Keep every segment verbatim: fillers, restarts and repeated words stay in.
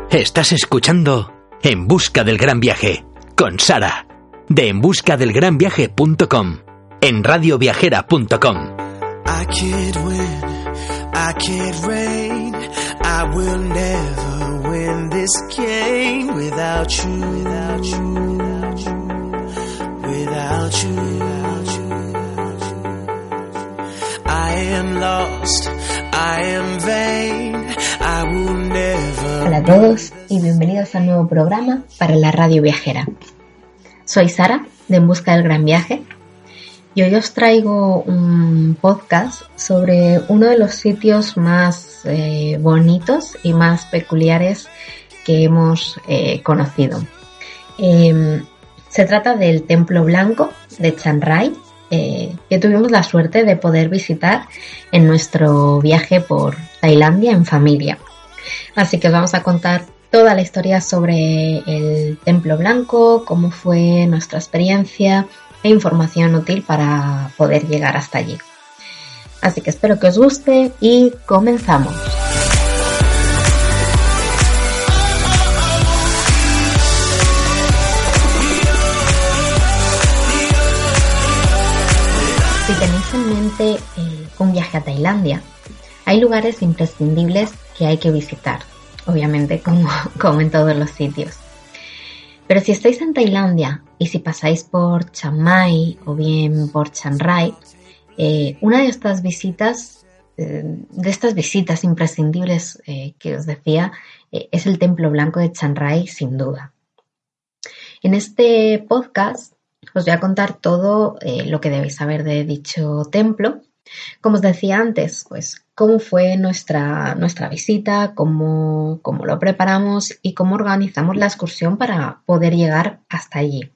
Estás escuchando En Busca del Gran Viaje con Sara, de en busca del gran viaje punto com, en radio viajera punto com. I can't win, I can't reign, I will never win this game without you, without you, without you, without you, without you. I am lost, I am vain, I will never. Hola a todos y bienvenidos a un nuevo programa para la radio viajera. Soy Sara, de En Busca del Gran Viaje, y hoy os traigo un podcast sobre uno de los sitios más eh, bonitos y más peculiares que hemos eh, conocido. Eh, se trata del Templo Blanco de Chiang Rai, eh, que tuvimos la suerte de poder visitar en nuestro viaje por Tailandia en familia. Así que os vamos a contar toda la historia sobre el Templo Blanco, cómo fue nuestra experiencia e información útil para poder llegar hasta allí. Así que espero que os guste y comenzamos. Si tenéis en mente eh, un viaje a Tailandia, hay lugares imprescindibles que hay que visitar. Obviamente, como, como en todos los sitios. Pero si estáis en Tailandia y si pasáis por Chiang Mai o bien por Chiang Rai, eh, una de estas visitas, eh, de estas visitas imprescindibles eh, que os decía, eh, es el Templo Blanco de Chiang Rai, sin duda. En este podcast os voy a contar todo eh, lo que debéis saber de dicho templo. Como os decía antes, pues cómo fue nuestra, nuestra visita, cómo, cómo lo preparamos y cómo organizamos la excursión para poder llegar hasta allí.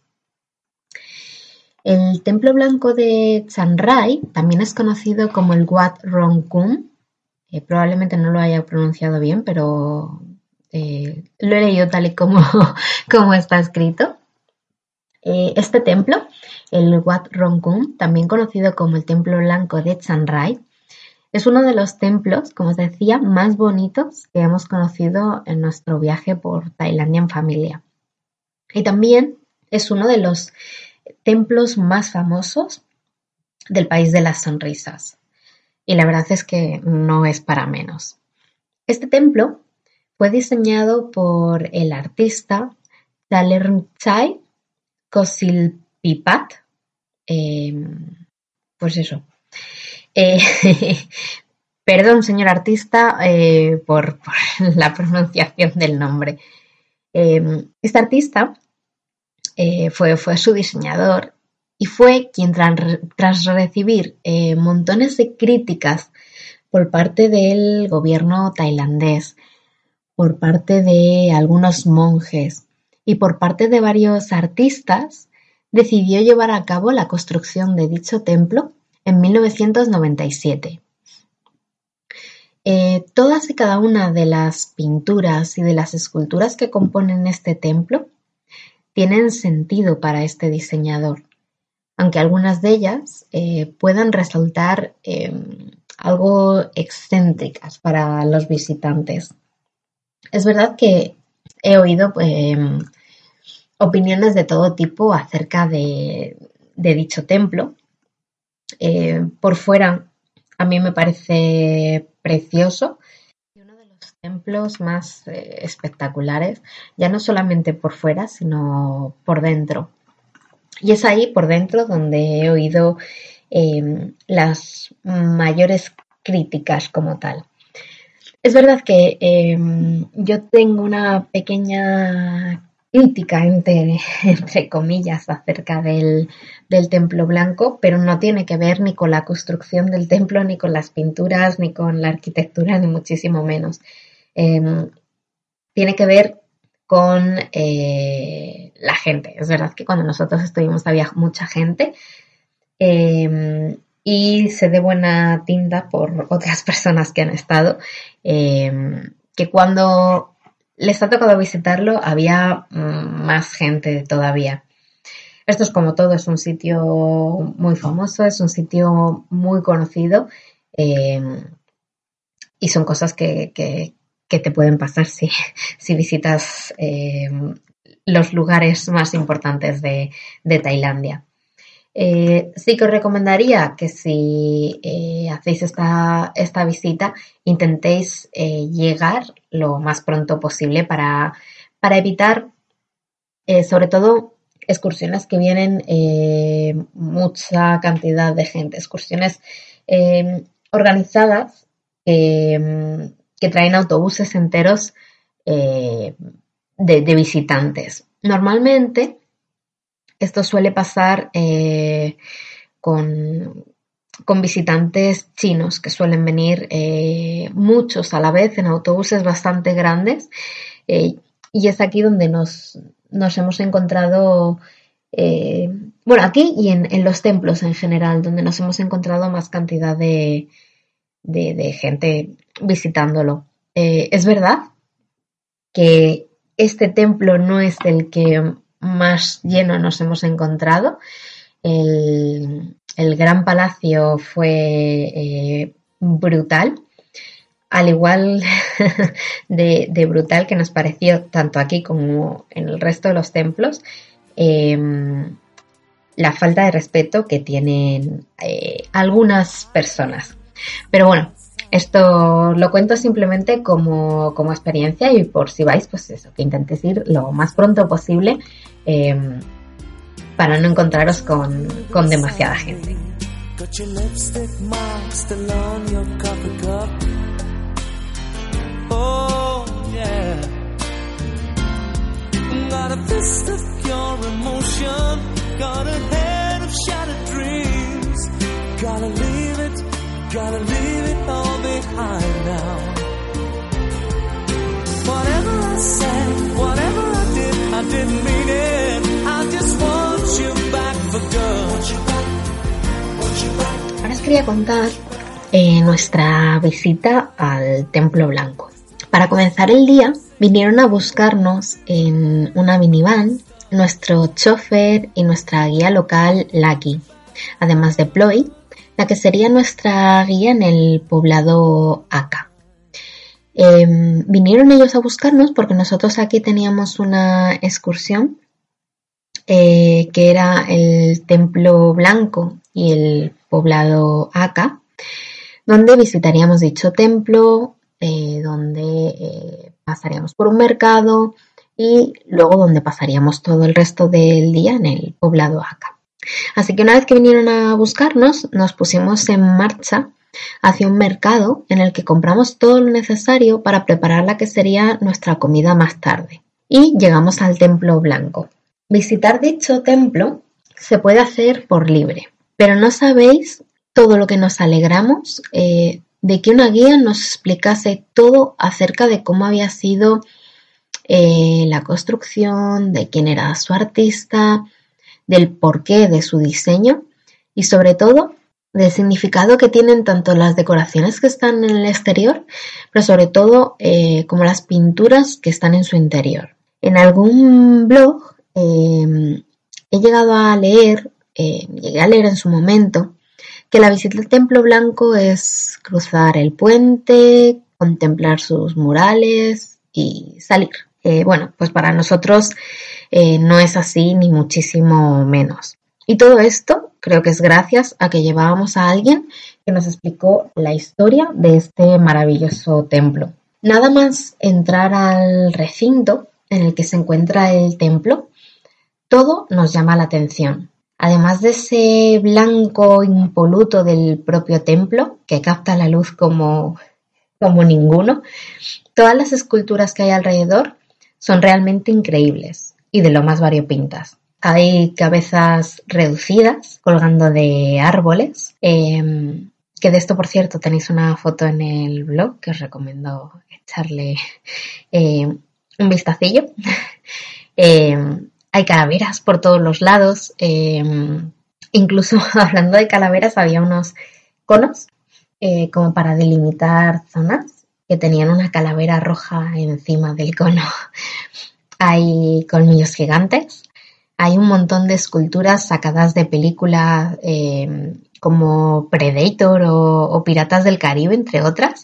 El Templo Blanco de Chiang Rai también es conocido como el Wat Rong Kun. Eh, probablemente no lo haya pronunciado bien, pero eh, lo he leído tal y como, como está escrito. Eh, este templo, el Wat Rong Kun, también conocido como el Templo Blanco de Chiang Rai, es uno de los templos, como os decía, más bonitos que hemos conocido en nuestro viaje por Tailandia en familia. Y también es uno de los templos más famosos del país de las sonrisas. Y la verdad es que no es para menos. Este templo fue diseñado por el artista Chalermchai Kossilpipat. Eh, pues eso. Eh, perdón, señor artista, eh, por, por la pronunciación del nombre. Eh, este artista eh, fue, fue su diseñador y fue quien tras, tras recibir eh, montones de críticas por parte del gobierno tailandés, por parte de algunos monjes y por parte de varios artistas, decidió llevar a cabo la construcción de dicho templo en mil novecientos noventa y siete. Eh, todas y cada una de las pinturas y de las esculturas que componen este templo tienen sentido para este diseñador, aunque algunas de ellas eh, puedan resultar eh, algo excéntricas para los visitantes. Es verdad que he oído eh, opiniones de todo tipo acerca de, de dicho templo. Eh, por fuera a mí me parece precioso y uno de los templos más eh, espectaculares, ya no solamente por fuera sino por dentro, y es ahí por dentro donde he oído eh, las mayores críticas como tal. Es verdad que eh, yo tengo una pequeña crítica entre, entre comillas acerca del, del Templo Blanco, pero no tiene que ver ni con la construcción del templo, ni con las pinturas, ni con la arquitectura, ni muchísimo menos. Eh, tiene que ver con eh, la gente. Es verdad que cuando nosotros estuvimos había mucha gente eh, y sé de buena tinta por otras personas que han estado, eh, que cuando les ha tocado visitarlo había más gente todavía. Esto es como todo, es un sitio muy famoso, es un sitio muy conocido eh, y son cosas que, que, que te pueden pasar si, si visitas eh, los lugares más importantes de, de Tailandia. Eh, sí que os recomendaría que si eh, hacéis esta, esta visita, intentéis eh, llegar lo más pronto posible para, para evitar, eh, sobre todo, excursiones que vienen eh, mucha cantidad de gente, excursiones eh, organizadas que, que traen autobuses enteros eh, de, de visitantes. Normalmente esto suele pasar eh, con, con visitantes chinos que suelen venir eh, muchos a la vez en autobuses bastante grandes eh, y es aquí donde nos, nos hemos encontrado, eh, bueno, aquí y en, en los templos en general, donde nos hemos encontrado más cantidad de, de, de gente visitándolo. Eh, es verdad que este templo no es el que más lleno nos hemos encontrado. El, el Gran Palacio fue eh, brutal, al igual de, de brutal que nos pareció tanto aquí como en el resto de los templos eh, la falta de respeto que tienen eh, algunas personas. Pero bueno, esto lo cuento simplemente como, como experiencia y por si vais, pues eso, que intentéis ir lo más pronto posible eh, para no encontraros con, con demasiada gente. Gotta leave it all behind now. Whatever I said, whatever I did, I didn't mean it. I just want you back for good. Ahora os quería contar eh, nuestra visita al Templo Blanco. Para comenzar el día, vinieron a buscarnos en una minivan nuestro chofer y nuestra guía local, Lucky, además de Ploy, la que sería nuestra guía en el poblado Aka. Eh, vinieron ellos a buscarnos porque nosotros aquí teníamos una excursión eh, que era el Templo Blanco y el poblado Aka, donde visitaríamos dicho templo, eh, donde eh, pasaríamos por un mercado y luego donde pasaríamos todo el resto del día en el poblado Aka. Así que una vez que vinieron a buscarnos, nos pusimos en marcha hacia un mercado en el que compramos todo lo necesario para preparar la que sería nuestra comida más tarde. Y llegamos al Templo Blanco. Visitar dicho templo se puede hacer por libre, pero no sabéis todo lo que nos alegramos eh, de que una guía nos explicase todo acerca de cómo había sido eh, la construcción, de quién era su artista, del porqué de su diseño y sobre todo del significado que tienen tanto las decoraciones que están en el exterior, pero sobre todo eh, como las pinturas que están en su interior. En algún blog eh, he llegado a leer, eh, llegué a leer en su momento, que la visita al Templo Blanco es cruzar el puente, contemplar sus murales y salir. Eh, bueno, pues para nosotros eh, no es así ni muchísimo menos. Y todo esto creo que es gracias a que llevábamos a alguien que nos explicó la historia de este maravilloso templo. Nada más entrar al recinto en el que se encuentra el templo, todo nos llama la atención. Además de ese blanco impoluto del propio templo, que capta la luz como, como ninguno, todas las esculturas que hay alrededor son realmente increíbles y de lo más variopintas. Hay cabezas reducidas colgando de árboles, eh, que de esto, por cierto, tenéis una foto en el blog que os recomiendo echarle eh, un vistacillo. eh, hay calaveras por todos los lados. Eh, incluso hablando de calaveras, había unos conos eh, como para delimitar zonas que tenían una calavera roja encima del cono. Hay colmillos gigantes. Hay un montón de esculturas sacadas de películas eh, como Predator o, o Piratas del Caribe, entre otras.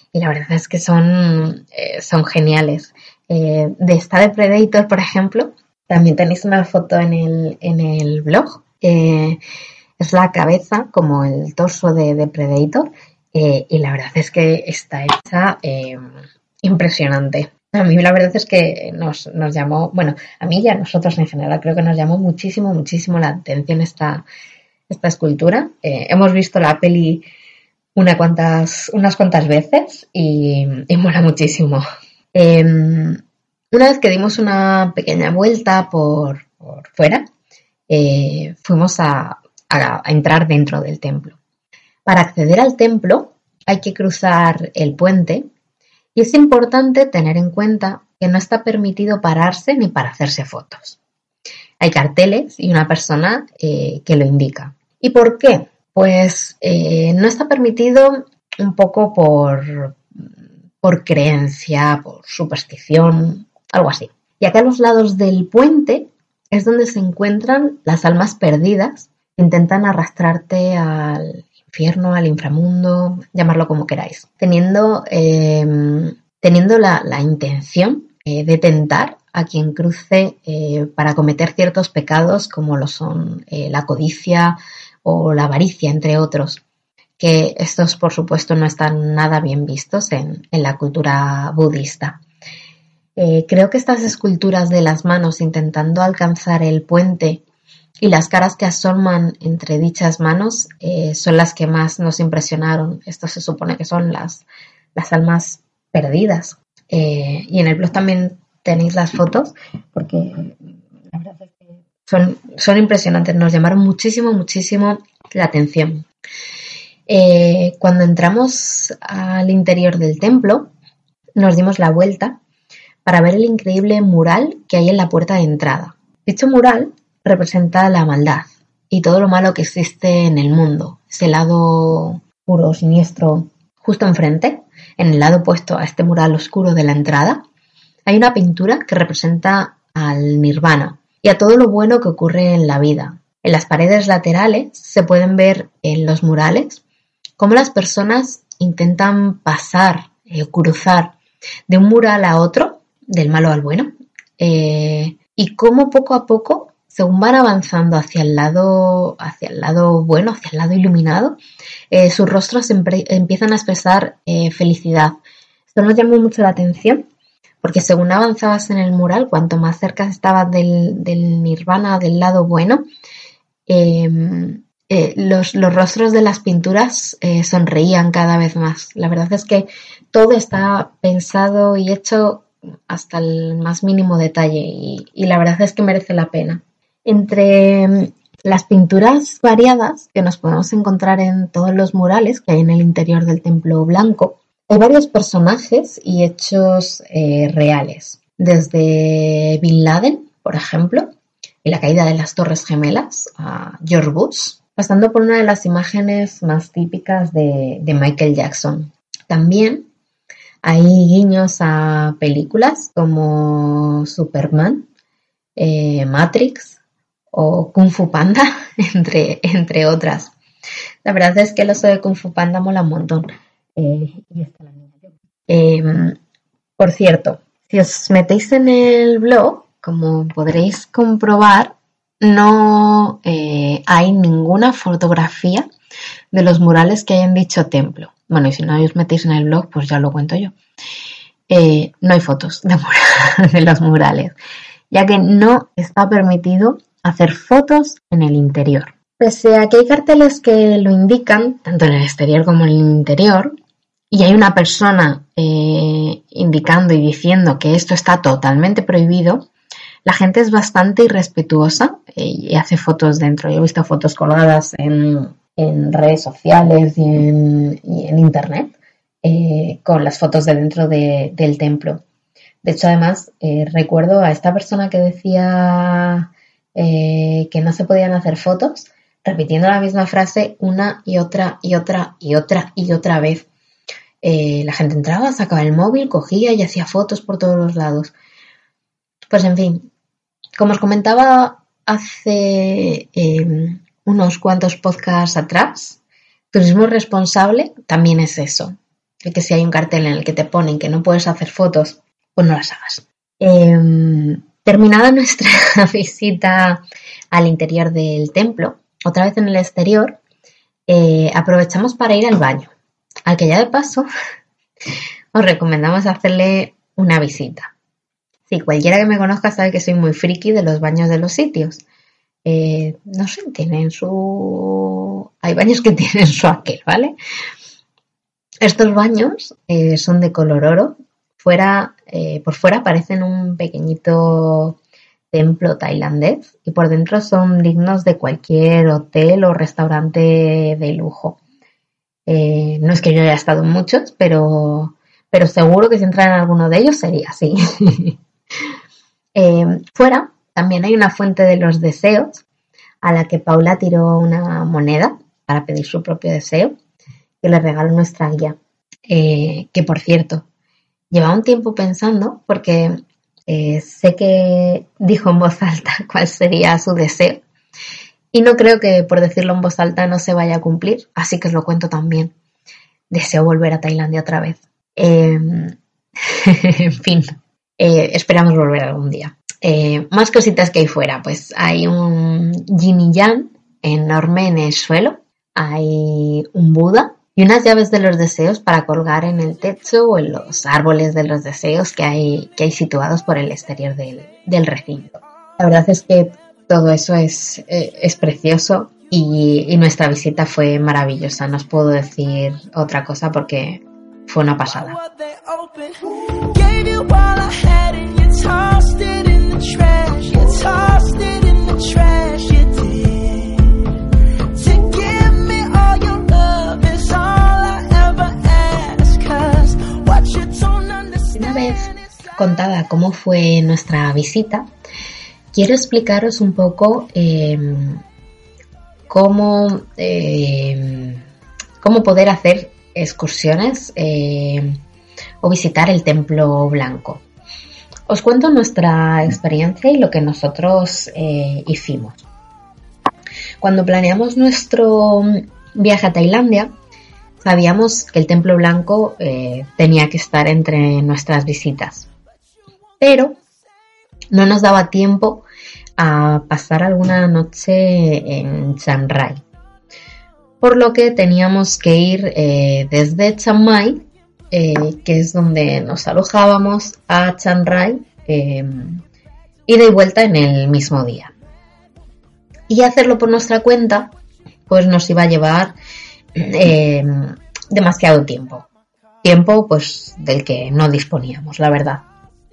y la verdad es que son, eh, son geniales. Eh, de esta de Predator, por ejemplo, también tenéis una foto en el, en el blog. Eh, es la cabeza como el torso de, de Predator, eh, y la verdad es que está hecha eh, impresionante. A mí la verdad es que nos, nos llamó, bueno, a mí y a nosotros en general creo que nos llamó muchísimo, muchísimo la atención esta, esta escultura. Eh, hemos visto la peli una cuantas, unas cuantas veces y, y mola muchísimo. Eh, una vez que dimos una pequeña vuelta por, por fuera, eh, fuimos a, a, a entrar dentro del templo. Para acceder al templo hay que cruzar el puente y es importante tener en cuenta que no está permitido pararse ni para hacerse fotos. Hay carteles y una persona eh, que lo indica. ¿Y por qué? Pues eh, no está permitido un poco por, por creencia, por superstición, algo así. Y acá a los lados del puente es donde se encuentran las almas perdidas que intentan arrastrarte al infierno, al inframundo, llamarlo como queráis, teniendo, eh, teniendo la, la intención eh, de tentar a quien cruce eh, para cometer ciertos pecados como lo son eh, la codicia o la avaricia, entre otros, que estos por supuesto no están nada bien vistos en, en la cultura budista. Eh, creo que estas esculturas de las manos intentando alcanzar el puente y las caras que asoman entre dichas manos eh, son las que más nos impresionaron. Esto se supone que son las, las almas perdidas. Eh, y en el blog también tenéis las fotos, porque la verdad es que son, son impresionantes. Nos llamaron muchísimo, muchísimo la atención. Eh, cuando entramos al interior del templo, nos dimos la vuelta para ver el increíble mural que hay en la puerta de entrada. Dicho mural representa la maldad y todo lo malo que existe en el mundo. Ese lado oscuro, siniestro, justo enfrente, en el lado opuesto a este mural oscuro de la entrada, hay una pintura que representa al nirvana y a todo lo bueno que ocurre en la vida. En las paredes laterales se pueden ver en los murales cómo las personas intentan pasar, eh, cruzar de un mural a otro, del malo al bueno, eh, y cómo poco a poco, según van avanzando hacia el lado, hacia el lado bueno, hacia el lado iluminado, eh, sus rostros empre- empiezan a expresar eh, felicidad. Esto nos llamó mucho la atención, porque según avanzabas en el mural, cuanto más cerca estabas del, del nirvana, del lado bueno, eh, eh, los, los rostros de las pinturas eh, sonreían cada vez más. La verdad es que todo está pensado y hecho hasta el más mínimo detalle y, y la verdad es que merece la pena. Entre las pinturas variadas que nos podemos encontrar en todos los murales que hay en el interior del Templo Blanco, hay varios personajes y hechos eh, reales, desde Bin Laden, por ejemplo, y la caída de las Torres Gemelas, a George Bush, pasando por una de las imágenes más típicas de, de Michael Jackson. También hay guiños a películas como Superman, eh, Matrix o Kung Fu Panda, entre, entre otras. La verdad es que el oso de Kung Fu Panda mola un montón. Eh, y está la niña. Eh, por cierto, si os metéis en el blog, como podréis comprobar, no eh, hay ninguna fotografía de los murales que hay en dicho templo. Bueno, y si no os metéis en el blog, pues ya lo cuento yo. Eh, no hay fotos de, mur- de los murales, ya que no está permitido hacer fotos en el interior. Pese a que hay carteles que lo indican, tanto en el exterior como en el interior, y hay una persona eh, indicando y diciendo que esto está totalmente prohibido, la gente es bastante irrespetuosa eh, y hace fotos dentro. Yo he visto fotos colgadas en, en redes sociales y en, y en internet eh, con las fotos de dentro de, del templo. De hecho, además, eh, recuerdo a esta persona que decía eh, que no se podían hacer fotos, repitiendo la misma frase una y otra y otra y otra y otra vez. Eh, la gente entraba, sacaba el móvil, cogía y hacía fotos por todos los lados. Pues en fin, como os comentaba hace eh, unos cuantos podcasts atrás, turismo responsable también es eso. que si hay un cartel en el que te ponen que no puedes hacer fotos, pues no las hagas. Eh, terminada nuestra visita al interior del templo, otra vez en el exterior, eh, aprovechamos para ir al baño, al que ya de paso os recomendamos hacerle una visita. Sí, cualquiera que me conozca sabe que soy muy friki de los baños de los sitios. Eh, no sé, tienen su... Hay baños que tienen su aquel, ¿vale? Estos baños eh, son de color oro. Fuera, eh, por fuera parecen un pequeñito templo tailandés y por dentro son dignos de cualquier hotel o restaurante de lujo. Eh, no es que yo haya estado en muchos, pero, pero seguro que si entrara en alguno de ellos sería así. eh, fuera también hay una fuente de los deseos a la que Paula tiró una moneda para pedir su propio deseo, que le regaló nuestra guía. Eh, que por cierto, llevaba un tiempo pensando porque eh, sé que dijo en voz alta cuál sería su deseo y no creo que por decirlo en voz alta no se vaya a cumplir, así que os lo cuento también. Deseo volver a Tailandia otra vez. Eh, en fin, eh, esperamos volver algún día. Eh, más cositas que hay fuera, pues hay un yin y yang enorme en el suelo, hay un Buda y unas llaves de los deseos para colgar en el techo o en los árboles de los deseos que hay, que hay situados por el exterior del, del recinto. La verdad es que todo eso es, eh, es precioso y, y nuestra visita fue maravillosa. No os puedo decir otra cosa porque fue una pasada. Una vez contada cómo fue nuestra visita, quiero explicaros un poco eh, cómo, eh, cómo poder hacer excursiones eh, o visitar el Templo Blanco. Os cuento nuestra experiencia y lo que nosotros eh, hicimos. Cuando planeamos nuestro viaje a Tailandia, sabíamos que el Templo Blanco eh, tenía que estar entre nuestras visitas, pero no nos daba tiempo a pasar alguna noche en Chiang Rai, por lo que teníamos que ir eh, desde Chiang Mai, eh, que es donde nos alojábamos, a Chiang Rai, eh, ida y vuelta en el mismo día. Y hacerlo por nuestra cuenta, pues nos iba a llevar Eh, demasiado tiempo tiempo pues del que no disponíamos, la verdad.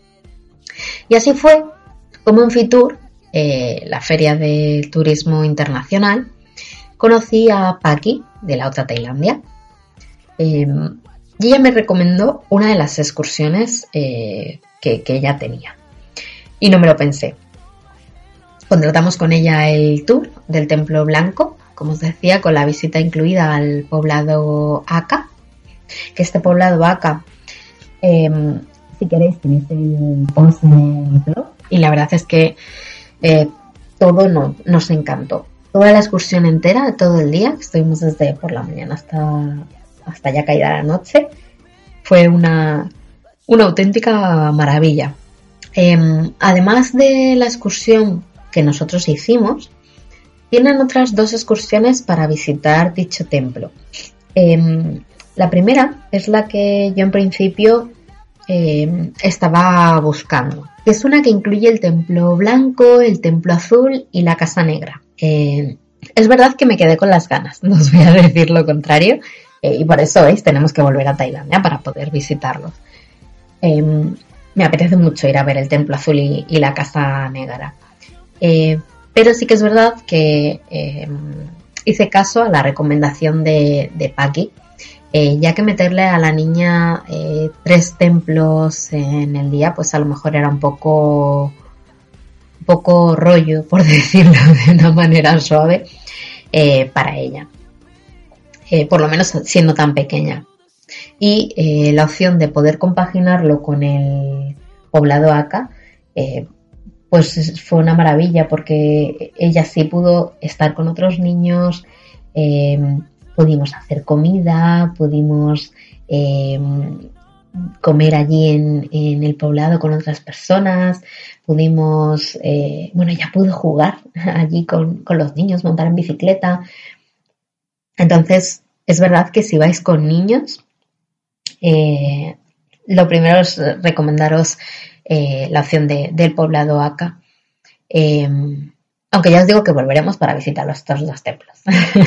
Y así fue como en Fitur, eh, la feria de turismo internacional, conocí a Paki de la otra Tailandia eh, y ella me recomendó una de las excursiones eh, que, que ella tenía y no me lo pensé. Contratamos con ella el tour del Templo Blanco, como os decía, con la visita incluida al poblado Aka, que este poblado Aka, eh, si queréis tenéis el post en el blog, y la verdad es que eh, todo no, nos encantó. Toda la excursión entera, todo el día, estuvimos desde por la mañana hasta, hasta ya caída la noche, fue una, una auténtica maravilla. Eh, además de la excursión que nosotros hicimos, tienen otras dos excursiones para visitar dicho templo. Eh, la primera es la que yo en principio eh, estaba buscando, que es una que incluye el templo blanco, el templo azul y la casa negra. Eh, es verdad que me quedé con las ganas, no os voy a decir lo contrario, eh, y por eso veis, tenemos que volver a Tailandia para poder visitarlos. Eh, me apetece mucho ir a ver el templo azul y, y la casa negra. Eh, Pero sí que es verdad que eh, hice caso a la recomendación de, de Paki, eh, ya que meterle a la niña eh, tres templos en el día, pues a lo mejor era un poco, un poco rollo, por decirlo de una manera suave, eh, para ella, eh, por lo menos siendo tan pequeña. Y eh, la opción de poder compaginarlo con el poblado Aka, eh, pues fue una maravilla porque ella sí pudo estar con otros niños, eh, pudimos hacer comida, pudimos eh, comer allí en, en el poblado con otras personas, pudimos, eh, bueno, ya pude jugar allí con, con los niños, montar en bicicleta. Entonces, es verdad que si vais con niños, eh, lo primero es recomendaros eh, la opción de, del poblado Aka. Eh, aunque ya os digo que volveremos para visitar los otros dos templos.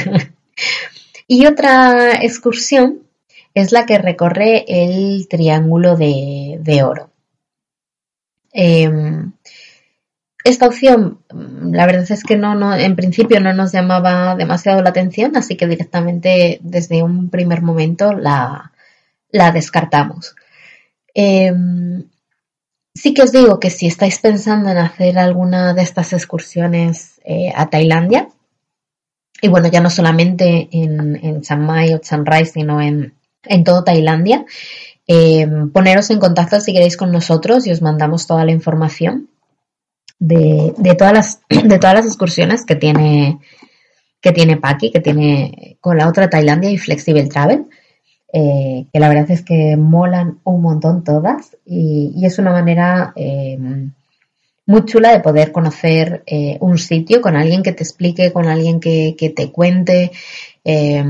Y otra excursión es la que recorre el Triángulo de, de Oro. Eh, esta opción, la verdad es que no, no, en principio no nos llamaba demasiado la atención, así que directamente desde un primer momento la, la descartamos. Eh, sí que os digo que si estáis pensando en hacer alguna de estas excursiones eh, a Tailandia, y bueno, ya no solamente en, en Chiang Mai o Chiang Rai, sino en, en todo Tailandia, eh, poneros en contacto si queréis con nosotros y os mandamos toda la información de, de, todas, las, de todas las excursiones que tiene, que tiene Paki, que tiene con la otra Tailandia y Flexible Travel, eh, que la verdad es que molan un montón todas y, y es una manera Eh, muy chula de poder conocer eh, un sitio con alguien que te explique, con alguien que, que te cuente, eh,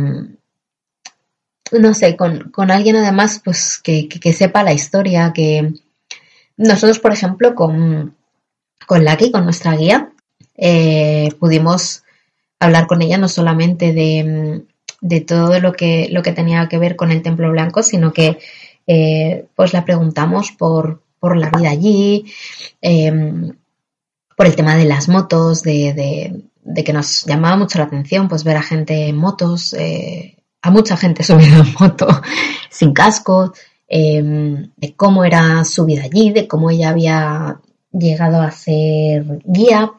no sé, con, con alguien además pues que, que, que sepa la historia. Que nosotros, por ejemplo, con, con Lucky, con nuestra guía, eh, pudimos hablar con ella no solamente de, de todo lo que, lo que tenía que ver con el Templo Blanco, sino que eh, pues la preguntamos por por la vida allí, eh, por el tema de las motos, de, de, de que nos llamaba mucho la atención pues ver a gente en motos, eh, a mucha gente subida en moto sin casco, eh, de cómo era su vida allí, de cómo ella había llegado a ser guía,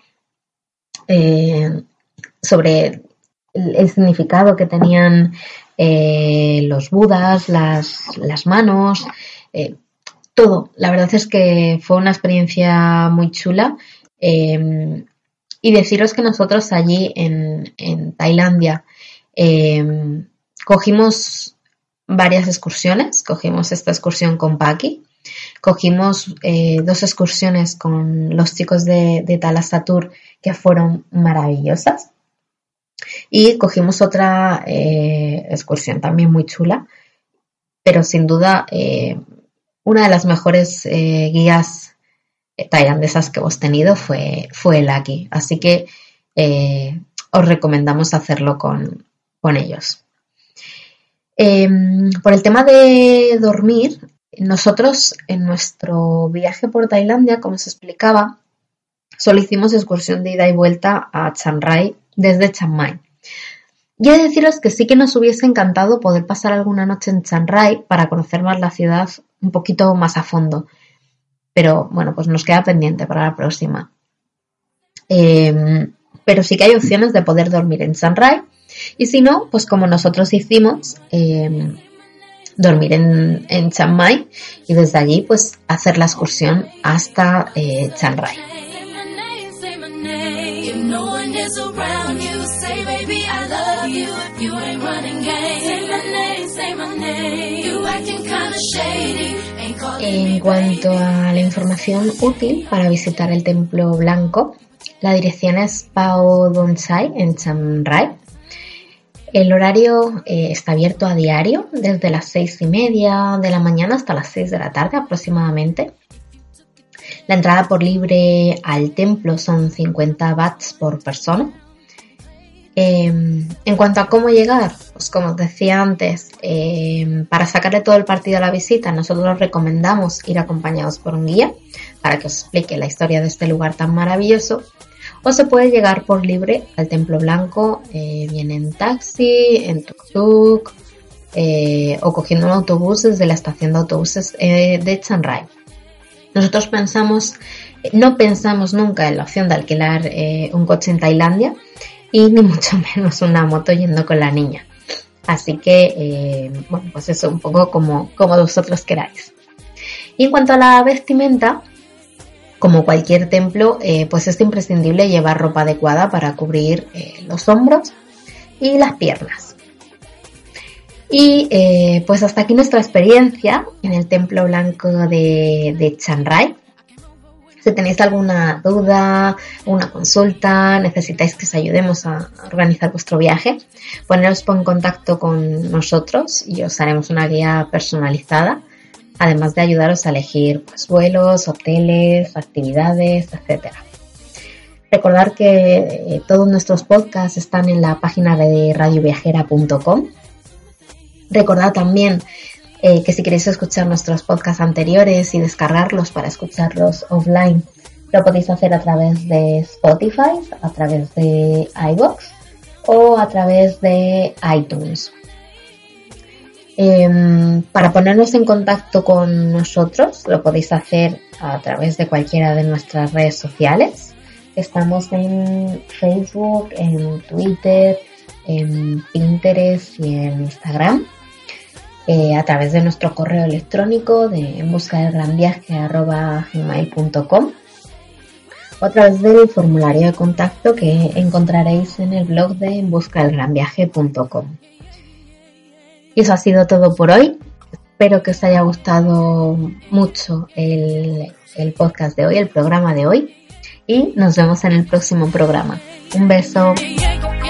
eh, sobre el, el significado que tenían eh, los budas, las, las manos, eh, todo. La verdad es que fue una experiencia muy chula. Eh, y deciros que nosotros allí en, en Tailandia eh, cogimos varias excursiones. Cogimos esta excursión con Paki, cogimos eh, dos excursiones con los chicos de, de Thalassa Tour que fueron maravillosas, y cogimos otra eh, excursión también muy chula, pero sin duda eh, una de las mejores eh, guías tailandesas que hemos tenido fue, fue Lucky. Así que eh, os recomendamos hacerlo con, con ellos. Eh, por el tema de dormir, nosotros en nuestro viaje por Tailandia, como os explicaba, solo hicimos excursión de ida y vuelta a Chiang Rai desde Chiang Mai. Y he de deciros que sí que nos hubiese encantado poder pasar alguna noche en Chiang Rai para conocer más la ciudad un poquito más a fondo. Pero bueno, pues nos queda pendiente para la próxima. Eh, pero sí que hay opciones de poder dormir en Chiang Rai. Y si no, pues como nosotros hicimos, eh, dormir en, en Chiang Mai y desde allí pues hacer la excursión hasta eh, Chiang Rai. En cuanto a la información útil para visitar el Templo Blanco, la dirección es Pao Don Chai en Chiang Rai. El horario eh, está abierto a diario desde las seis y media de la mañana hasta las seis de la tarde aproximadamente. La entrada por libre al templo son cincuenta bahts por persona. Eh, en cuanto a cómo llegar, pues como os decía antes, eh, para sacarle todo el partido a la visita, nosotros recomendamos ir acompañados por un guía para que os explique la historia de este lugar tan maravilloso. O se puede llegar por libre al Templo Blanco, eh, bien en taxi, en tuk-tuk, eh, o cogiendo un autobús desde la estación de autobuses eh, de Chiang Rai. Nosotros pensamos, no pensamos nunca en la opción de alquilar eh, un coche en Tailandia y ni mucho menos una moto yendo con la niña. Así que, eh, bueno, pues eso un poco como, como vosotros queráis. Y en cuanto a la vestimenta, como cualquier templo, eh, pues es imprescindible llevar ropa adecuada para cubrir eh, los hombros y las piernas. Y eh, pues hasta aquí nuestra experiencia en el Templo Blanco de, de Chiang Rai. Si tenéis alguna duda, una consulta, necesitáis que os ayudemos a organizar vuestro viaje, poneros en contacto con nosotros y os haremos una guía personalizada, además de ayudaros a elegir pues, vuelos, hoteles, actividades, etcétera. Recordad que eh, todos nuestros podcasts están en la página de radio viajera punto com. Recordad también Eh, que si queréis escuchar nuestros podcasts anteriores y descargarlos para escucharlos offline, lo podéis hacer a través de Spotify, a través de iVoox o a través de iTunes. Eh, para ponernos en contacto con nosotros, lo podéis hacer a través de cualquiera de nuestras redes sociales. Estamos en Facebook, en Twitter, en Pinterest y en Instagram. Eh, a través de nuestro correo electrónico de en busca del gran viaje arroba gmail punto com o a través del formulario de contacto que encontraréis en el blog de en busca del gran viaje punto com. Y eso ha sido todo por hoy. Espero que os haya gustado mucho el, el podcast de hoy, el programa de hoy, y nos vemos en el próximo programa. Un beso.